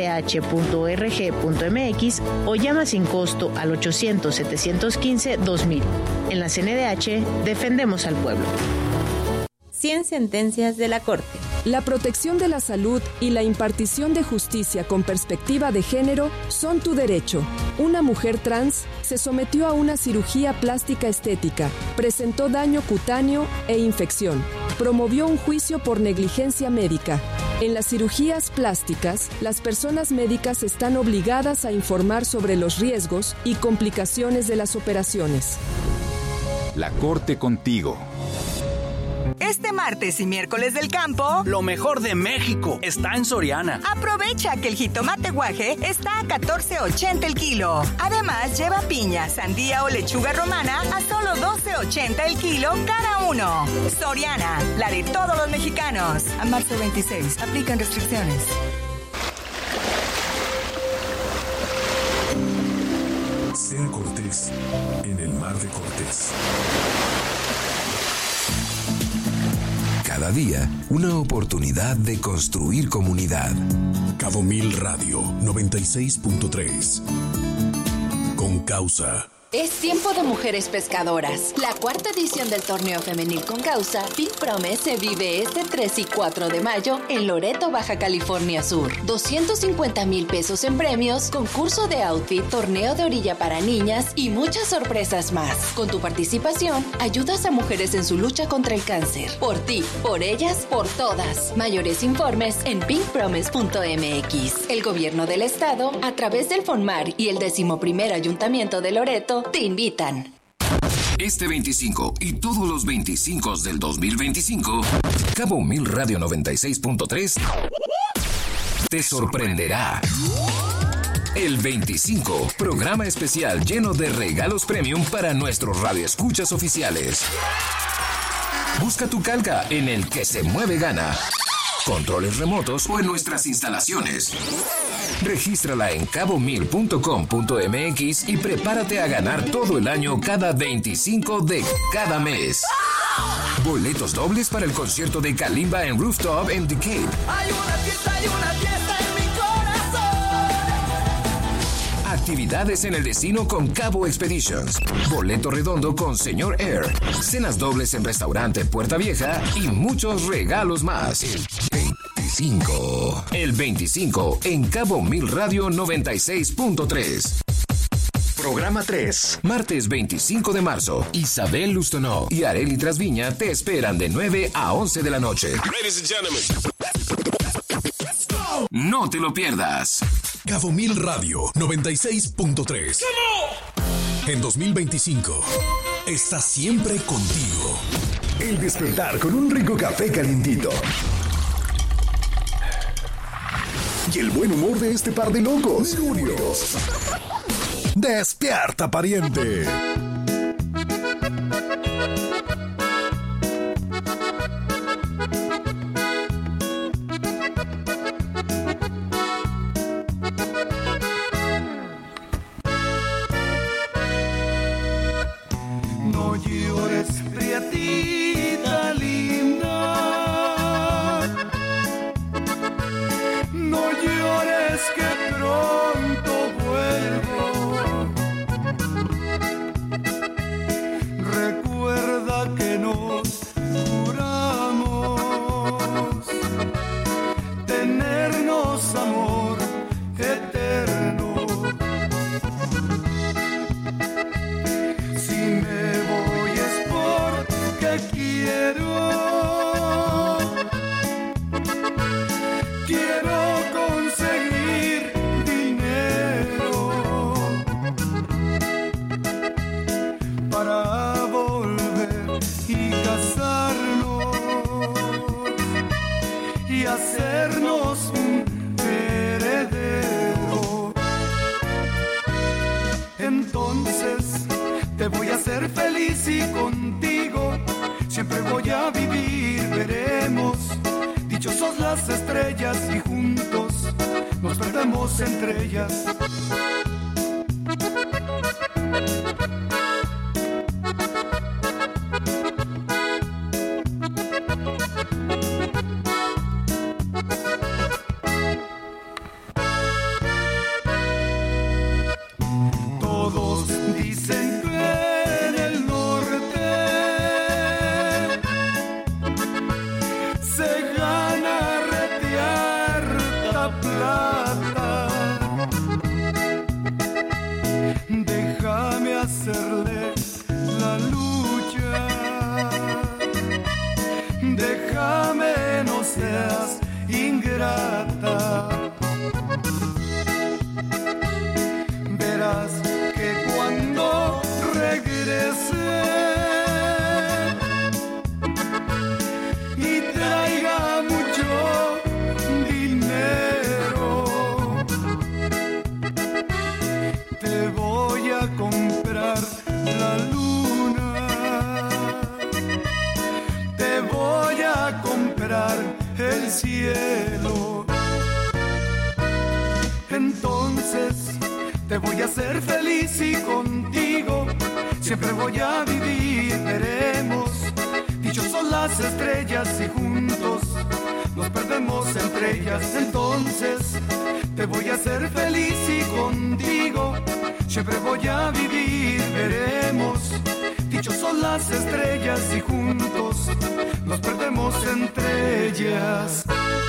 cndh.org.mx o llama sin costo al 800-715-2000. En la CNDH defendemos al pueblo. 100 sentencias de la Corte. La protección de la salud y la impartición de justicia con perspectiva de género son tu derecho. Una mujer trans se sometió a una cirugía plástica estética, presentó daño cutáneo e infección. Promovió un juicio por negligencia médica. En las cirugías plásticas, las personas médicas están obligadas a informar sobre los riesgos y complicaciones de las operaciones. La Corte contigo. Este martes y miércoles del campo, lo mejor de México está en Soriana. Aprovecha que el jitomate guaje está a $14.80 el kilo. Además, lleva piña, sandía o lechuga romana a solo $12.80 el kilo cada uno. Soriana, la de todos los mexicanos. A marzo 26, aplican restricciones. Ser cortés en el mar de Cortés. Cada día, una oportunidad de construir comunidad. Cabo Mil Radio 96.3. Con causa. Es tiempo de mujeres pescadoras. La cuarta edición del torneo femenil con causa, Pink Promise, se vive este 3 y 4 de mayo en Loreto, Baja California Sur. 250,000 pesos en premios, concurso de outfit, torneo de orilla para niñas y muchas sorpresas más. Con tu participación, ayudas a mujeres en su lucha contra el cáncer. Por ti, por ellas, por todas. Mayores informes en pinkpromise.mx. El gobierno del estado, a través del FONMAR y el 11º Ayuntamiento de Loreto, te invitan. Este 25 y todos los 25 del 2025, Cabo Mil Radio 96.3 te sorprenderá. El 25, programa especial lleno de regalos premium para nuestros radioescuchas oficiales. Busca tu calca en el que se mueve gana. Controles remotos o en nuestras instalaciones. Regístrala en cabomil.com.mx y prepárate a ganar todo el año cada 25 de cada mes. Boletos dobles para el concierto de Kalimba en Rooftop en The Cape. Hay una fiesta en mi corazón. Actividades en el destino con Cabo Expeditions. Boleto redondo con Señor Air. Cenas dobles en restaurante Puerta Vieja y muchos regalos más. El 25 en Cabo Mil Radio 96.3. Programa 3. Martes 25 de marzo. Isabel Lustonó y Arely Trasviña te esperan de 9 a 11 de la noche. Ladies and gentlemen. No te lo pierdas. Cabo Mil Radio 96.3. En 2025 está siempre contigo. El despertar con un rico café calientito. Y el buen humor de este par de locos. Mercurios. Despierta, pariente. No llores, prietita linda. No llores que pronto vuelvo. Recuerda que nos juramos tenernos amor eterno. Si me voy es porque quiero conseguir dinero para volver y casarnos y hacernos un heredero. Entonces te voy a hacer feliz y contigo siempre voy a vivir. Veremos dichosos las estrellas y juntos nos perdemos entre ellas. Todos dicen que en el norte se gana retearta plata. Déjame hacerle la lucha. Déjame, no seas ingrata. Verás que cuando regrese y traiga mucho dinero, te voy a comprar la luna, te voy a comprar el cielo. Entonces te voy a hacer feliz y contigo siempre voy a vivir. Veremos dichosos las estrellas y juntos nos perdemos entre ellas. Entonces te voy a hacer feliz y contigo siempre voy a vivir. Veremos dichosos las estrellas y juntos nos perdemos entre ellas.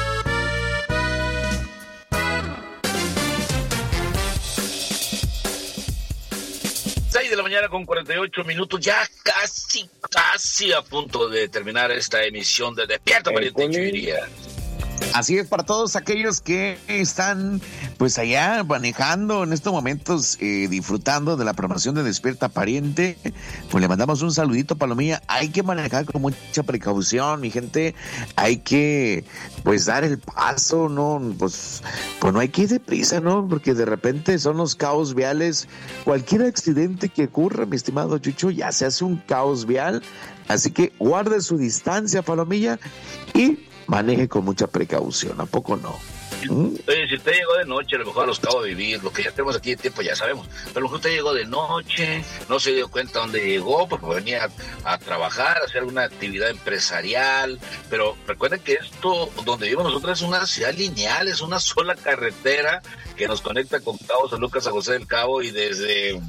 6 de la mañana con 48 minutos, ya casi a punto de terminar esta emisión de Despierta Pariente, yo diría. Así es, para todos aquellos que están pues allá manejando en estos momentos, disfrutando de la programación de Despierta Pariente, pues le mandamos un saludito, Palomilla. Hay que manejar con mucha precaución, mi gente. Hay que pues dar el paso, ¿no? Pues no hay que ir deprisa, ¿no? Porque de repente son los caos viales. Cualquier accidente que ocurra, mi estimado Chucho, ya se hace un caos vial. Así que guarde su distancia, Palomilla, y maneje con mucha precaución, ¿a poco no? Oye, si usted llegó de noche, a lo mejor a Los Cabos a vivir, lo que ya tenemos aquí de tiempo ya sabemos, pero a lo mejor usted llegó de noche, no se dio cuenta dónde llegó, porque venía a trabajar, a hacer alguna actividad empresarial, pero recuerden que esto, donde vivimos nosotros, es una ciudad lineal, es una sola carretera que nos conecta con Cabo San Lucas a José del Cabo, y desde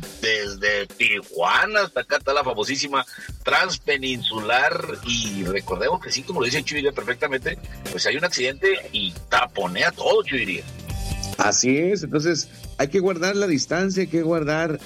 Tijuana hasta acá está la famosísima Transpeninsular, y recordemos que sí, como lo dice Chuy perfectamente, pues hay un accidente y taponea todo, yo diría. Así es, entonces hay que guardar la distancia, hay que guardar,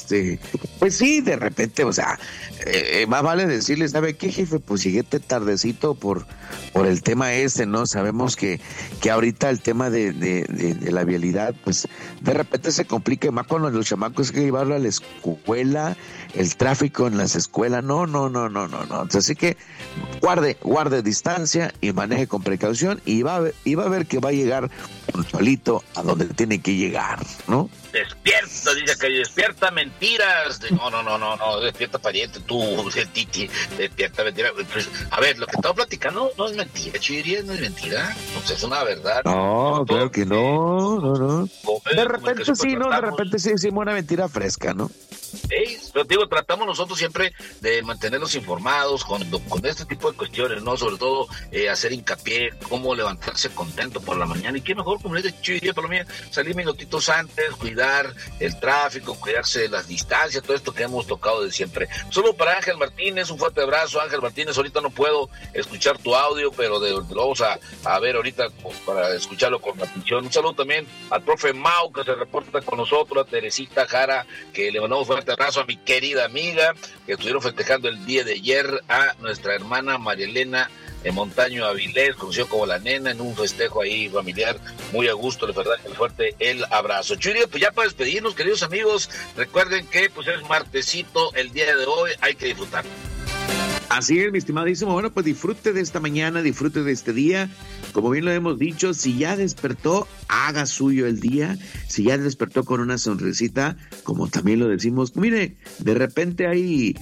pues sí, de repente, o sea, más vale decirle, ¿sabe qué, jefe? Pues llegué tardecito por el tema ¿no? Sabemos que ahorita el tema de la vialidad, pues de repente se complica, más con los chamacos, hay que llevarlo a la escuela, el tráfico en las escuelas, no. Entonces, así que guarde distancia y maneje con precaución, y va a ver que va a llegar puntualito a donde tiene que llegar, ¿no? Despierta, dice que despierta mentiras. No, despierta pariente, tú, Titi, despierta mentiras. Pues, a ver, lo que estamos platicando no es mentira, Chiria, no es mentira. Pues es una verdad. No, claro que no. De repente sí, ¿no? De repente sí decimos una mentira fresca, ¿no? Pero digo, tratamos nosotros siempre de mantenerlos informados con este tipo de cuestiones, ¿no? Sobre todo hacer hincapié, cómo levantarse contento por la mañana, y qué mejor, como les he dicho, Palomilla, salir minutitos antes, cuidar el tráfico, cuidarse de las distancias, todo esto que hemos tocado de siempre. Solo para Ángel Martínez, un fuerte abrazo, Ángel Martínez. Ahorita no puedo escuchar tu audio, pero lo vamos a ver ahorita para escucharlo con atención. Un saludo también al profe Mau, que se reporta con nosotros, a Teresita Jara, que le mandamos fuerte abrazo, a mi querida amiga, que estuvieron festejando el día de ayer, a nuestra hermana María Elena Montaño Avilés, conocido como La Nena, en un festejo ahí familiar, muy a gusto, de verdad, el fuerte el abrazo. Chuy, pues ya para despedirnos, queridos amigos, recuerden que pues es martesito el día de hoy, hay que disfrutar. Así es, mi estimadísimo. Bueno, pues disfrute de esta mañana, disfrute de este día. Como bien lo hemos dicho, si ya despertó, haga suyo el día. Si ya despertó con una sonrisita, como también lo decimos, mire, de repente hay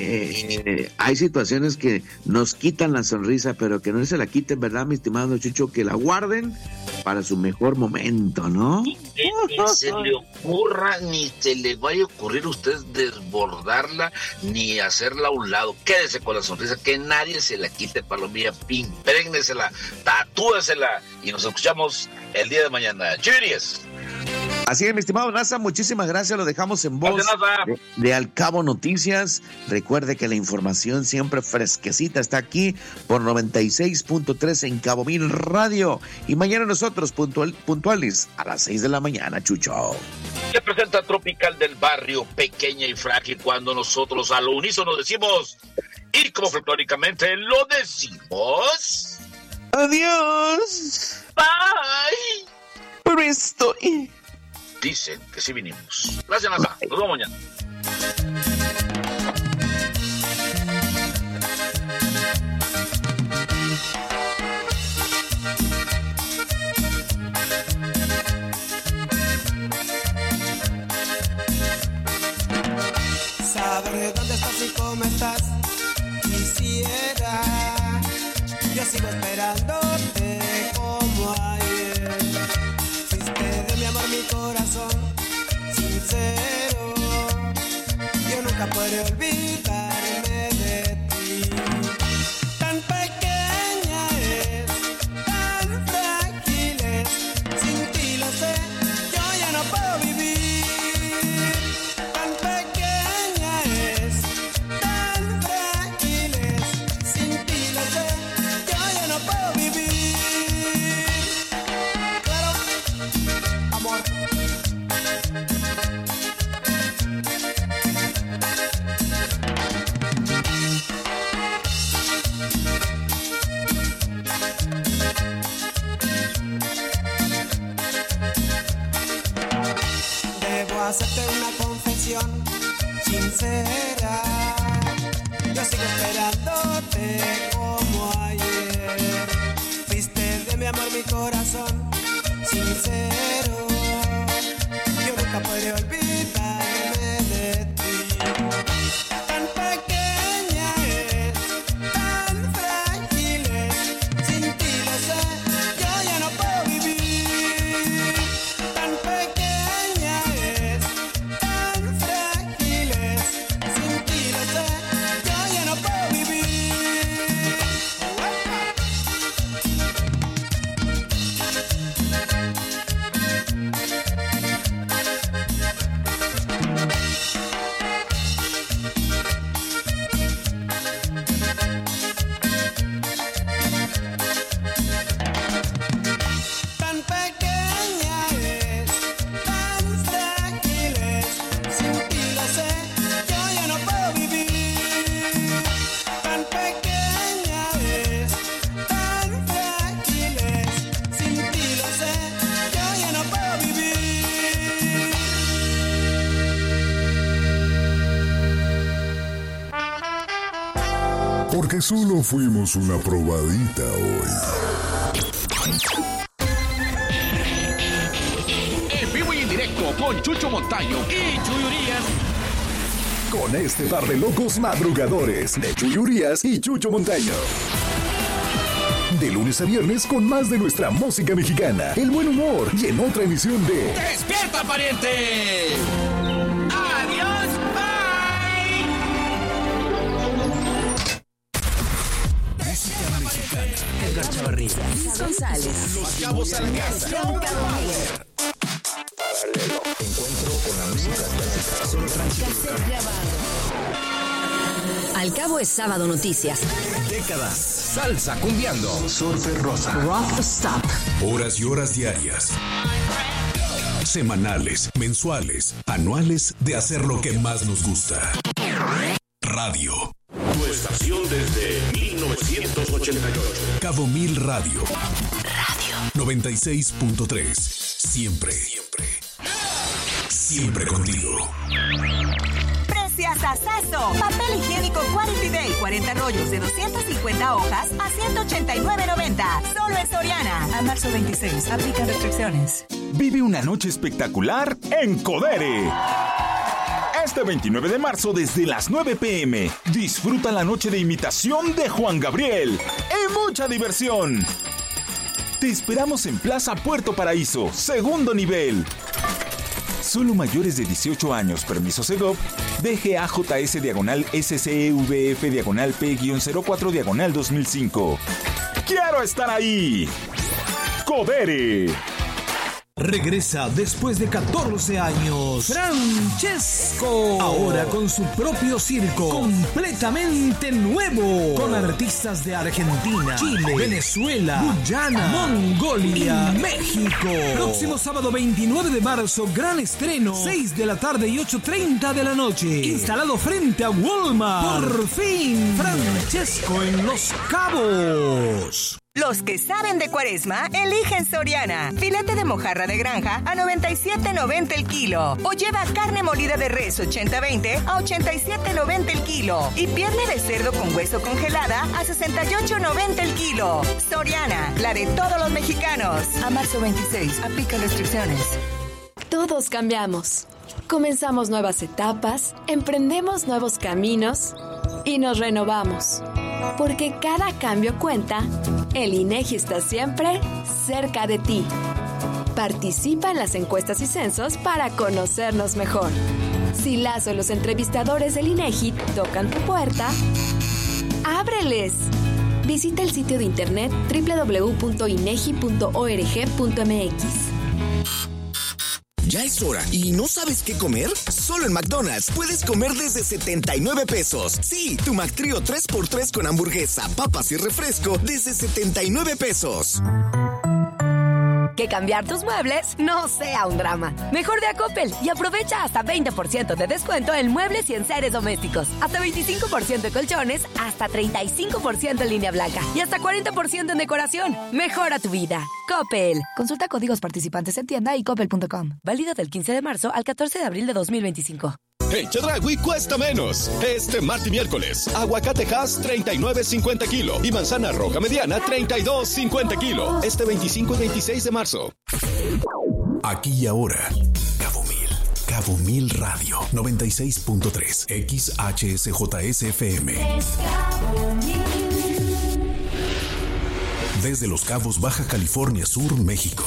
situaciones que nos quitan la sonrisa, pero que no se la quiten, ¿verdad, mi estimado Chucho? Que la guarden para su mejor momento, ¿no? Ni se le ocurra, ni se le vaya a ocurrir a usted desbordarla, ni hacerla a un lado. Quédese con la sonrisa, que nadie se la quite, Palomilla. Imprégnesela, tatúesela, y nos escuchamos el día de mañana. ¡Cheers! Así es, mi estimado Nasa, muchísimas gracias, lo dejamos en voz de Al Cabo Noticias. Recuerde que la información siempre fresquecita está aquí por 96.3 en Cabo Mil Radio, y mañana nosotros puntuales a las 6 de la mañana, Chucho. Se presenta Tropical del Barrio, pequeña y frágil, cuando nosotros a lo unísono decimos, y como folclóricamente lo decimos, adiós, bye, pero estoy... Dicen que sí vinimos. Gracias, Nasa. Nos vemos mañana. Saber dónde estás y cómo estás, quisiera. Yo sigo esperándote como ayer. Fuiste de mi amor, mi corazón sincero. Yo nunca podré olvidarme de ti. Tan pequeña es, tan frágil es. Sin ti lo sé, yo ya no puedo vivir. Tan pequeña es, tan frágil es. Sin ti lo sé, yo ya no puedo vivir. Claro, amor. hacerte una confesión sincera. Yo sigo esperándote como ayer. Fuiste de mi amor, mi corazón sincero. Yo nunca podré olvidarme de ti. Tan pequeña es, tan frágil es. Sin ti lo sé, yo ya no puedo vivir. Tan pequeña es, tan frágil es. Sin ti lo sé, yo ya no puedo vivir. Tan pequeña es, tan frágil es. Sin ti lo sé, yo ya no puedo vivir. Tan pequeña es, tan frágil es. Sin ti lo sé, yo ya no puedo vivir. Porque solo fuimos una probadita hoy. En vivo y en directo con Chucho Montaño y Chuy Urias. Con este par de locos madrugadores de Chuy Urias y Chucho Montaño. De lunes a viernes con más de nuestra música mexicana, el buen humor y en otra emisión de ¡Despierta, pariente! ¡Adiós, bye! Música mexicana. Edgar Chavarría, Luis González, Los Cabos al Gas. Encuentro con la música clásica. Solo Cassette grabado. Al cabo es Sábado Noticias. Décadas. Salsa cumbiando. Surfer rosa. Rock Stop. Horas y horas diarias. Semanales, mensuales, anuales de hacer lo que más nos gusta. Radio. Tu estación desde 1988. Cabo Mil Radio. 96.3. Siempre. Siempre contigo. Precias Sasso. Papel higiénico Quality Day. 40 rollos de 250 hojas a $189.90. Solo en Soriana. A marzo 26. Aplica restricciones. Vive una noche espectacular en Codere. Este 29 de marzo desde las 9 p.m. Disfruta la noche de imitación de Juan Gabriel y mucha diversión. Te esperamos en Plaza Puerto Paraíso, segundo nivel. Solo mayores de 18 años, permiso Segov, DGAJS-SCEVF-P-04-2005. ¡Quiero estar ahí! ¡Codere! Regresa después de 14 años Francesco, ahora con su propio circo completamente nuevo, con artistas de Argentina, Chile, Venezuela, Guyana, Mongolia y México. Próximo sábado 29 de marzo, gran estreno, 6 de la tarde y 8:30 de la noche, instalado frente a Walmart. Por fin, Francesco en Los Cabos. Los que saben de Cuaresma, eligen Soriana. Filete de mojarra de granja a $97.90 el kilo. O lleva carne molida de res 80-20 a $87.90 el kilo. Y pierna de cerdo con hueso congelada a $68.90 el kilo. Soriana, la de todos los mexicanos. A marzo 26, aplica restricciones. Todos cambiamos. Comenzamos nuevas etapas, emprendemos nuevos caminos y nos renovamos. Porque cada cambio cuenta, el INEGI está siempre cerca de ti. Participa en las encuestas y censos para conocernos mejor. Si las o los entrevistadores del INEGI tocan tu puerta, ¡ábreles! Visita el sitio de internet www.inegi.org.mx. Ya es hora y ¿no sabes qué comer? Solo en McDonald's puedes comer desde 79 pesos. Sí, tu McTrio 3x3 con hamburguesa, papas y refresco desde 79 pesos. Que cambiar tus muebles no sea un drama. Mejor de a Coppel y aprovecha hasta 20% de descuento en muebles y enseres domésticos. Hasta 25% en colchones, hasta 35% en línea blanca y hasta 40% en decoración. Mejora tu vida. Coppel. Consulta códigos participantes en tienda y coppel.com. Válido del 15 de marzo al 14 de abril de 2025. En Chedraui cuesta menos. Este martes y miércoles, aguacate Hass 39.50 kilo y manzana roja mediana 32.50 kilo. Este 25 y 26 de marzo. Aquí y ahora, Cabo Mil Radio 96.3 XHSJSFM. Desde Los Cabos, Baja California Sur, México.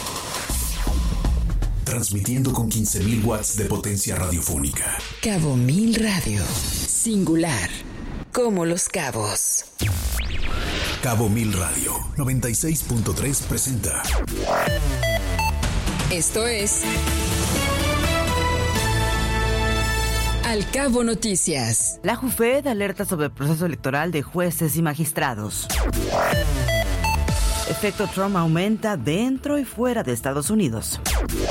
Transmitiendo con 15.000 watts de potencia radiofónica. Cabo Mil Radio. Singular. Como Los Cabos. Cabo Mil Radio 96.3 presenta. Esto es Al Cabo Noticias. La JUFED alerta sobre el proceso electoral de jueces y magistrados. Efecto Trump aumenta dentro y fuera de Estados Unidos.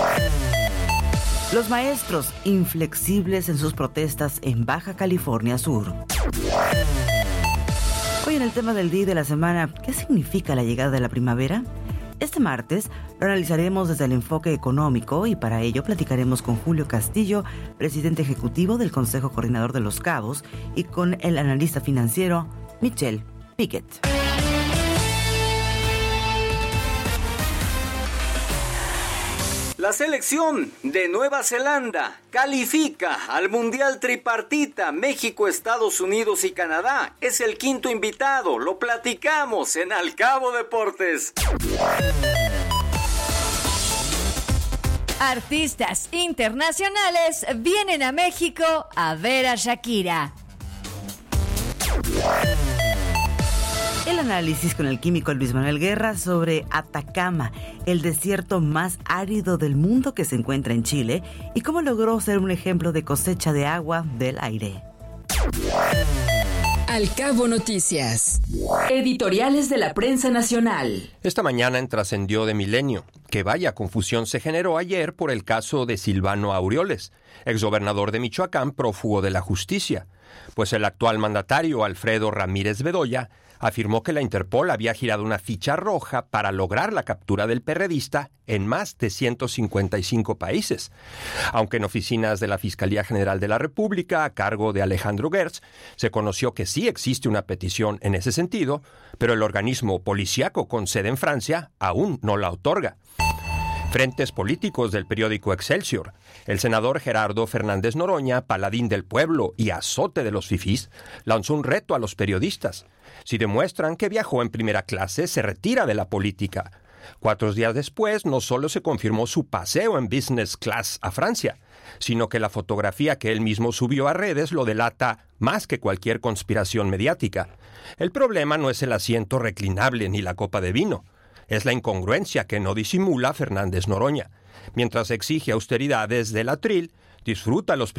Los maestros inflexibles en sus protestas en Baja California Sur. Hoy en el tema del día y de la semana, ¿qué significa la llegada de la primavera? Este martes lo analizaremos desde el enfoque económico y para ello platicaremos con Julio Castillo, presidente ejecutivo del Consejo Coordinador de Los Cabos, y con el analista financiero Michelle Piquet. La selección de Nueva Zelanda califica al Mundial Tripartita. México, Estados Unidos y Canadá es el quinto invitado. Lo platicamos en Al Cabo Deportes. Artistas internacionales vienen a México a ver a Shakira. El análisis con el químico Luis Manuel Guerra sobre Atacama, el desierto más árido del mundo que se encuentra en Chile, y cómo logró ser un ejemplo de cosecha de agua del aire. Al Cabo Noticias. Editoriales de la prensa nacional. Esta mañana en Trascendió de Milenio, que vaya confusión se generó ayer por el caso de Silvano Aureoles, exgobernador de Michoacán, prófugo de la justicia, pues el actual mandatario Alfredo Ramírez Bedoya afirmó que la Interpol había girado una ficha roja para lograr la captura del perredista en más de 155 países. Aunque en oficinas de la Fiscalía General de la República, a cargo de Alejandro Gertz, se conoció que sí existe una petición en ese sentido, pero el organismo policíaco con sede en Francia aún no la otorga. Frentes políticos del periódico Excelsior. El senador Gerardo Fernández Noroña, paladín del pueblo y azote de los fifís, lanzó un reto a los periodistas. Si demuestran que viajó en primera clase, se retira de la política. 4 días después, no solo se confirmó su paseo en business class a Francia, sino que la fotografía que él mismo subió a redes lo delata más que cualquier conspiración mediática. El problema no es el asiento reclinable ni la copa de vino. Es la incongruencia que no disimula Fernández Noroña. Mientras exige austeridades del atril, disfruta los